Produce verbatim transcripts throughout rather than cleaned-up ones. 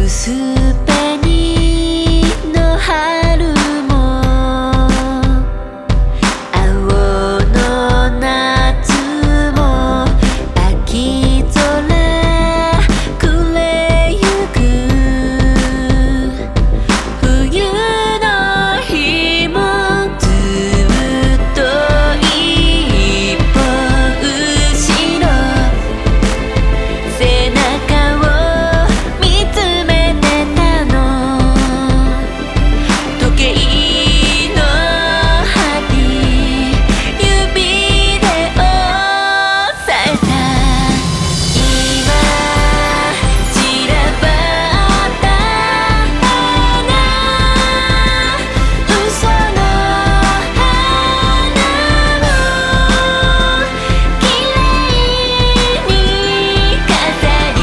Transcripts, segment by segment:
薄紅の春も青の夏も秋空暮れゆく冬の日もずっと一歩後ろ背中を見つめてたの時計の針指で押さえた今散らばった花嘘の花をきれいに飾り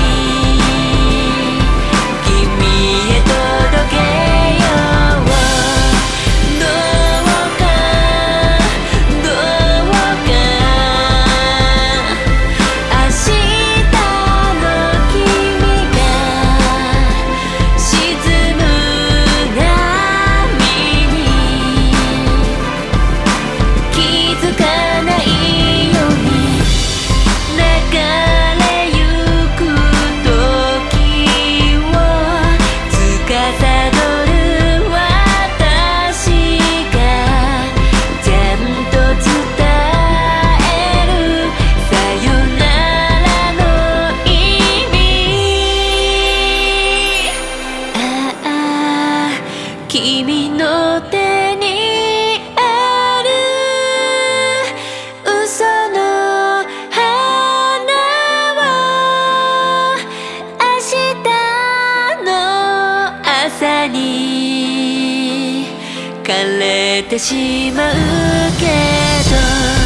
君へ届けようどうかどうか明日の君が沈む波に気づかないように流れゆく時を司る私がちゃんと伝えるさよならの意味ああ君の手にある嘘の花は明日の朝に枯れてしまうけど